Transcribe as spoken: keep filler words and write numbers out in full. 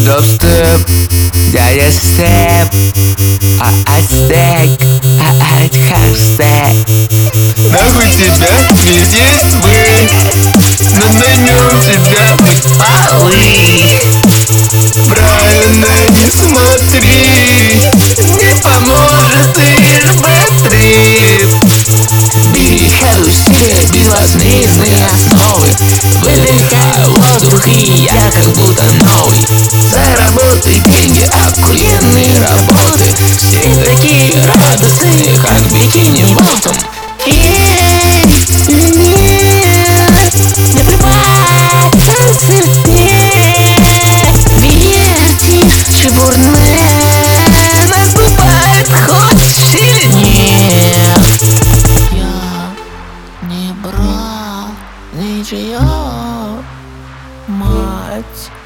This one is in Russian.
Дроп-степ, дядя степ, а ацтек, а ать хэштег. Нахуй тебя, ведь есть мы, но на нем тебя быть полы. Правильно не смотри, не поможет эр бэ три. Бери карусель, безвозмездные основы. Выдыхаю воздух, и я как будто новый. Заработай деньги, охуенные работы. Все такие радостные, как бикини ботом. Эй, нет, не прибавь танцы, нет. Верьте, чебурные наступает, хочешь или нет. Я не брал ничьё, мать.